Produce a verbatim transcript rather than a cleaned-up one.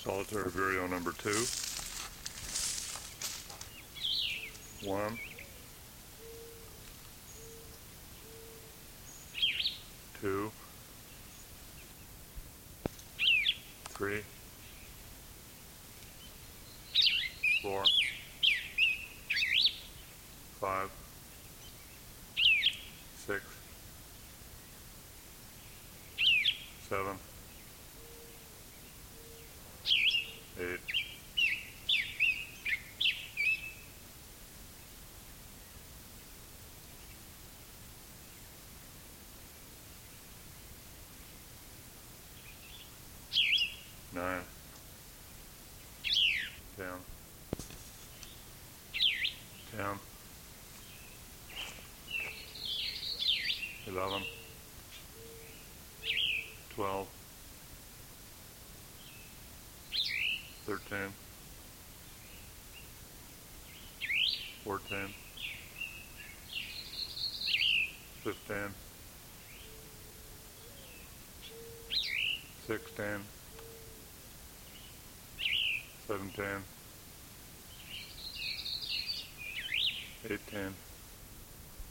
Solitaire Vireo number two. One. Two. Three. Four. Five. Six. Seven. Eight. Nine. Ten. Ten. Eleven. Twelve. Thirteen. Fourteen. Fifteen. Sixteen. Seventeen. Eighteen.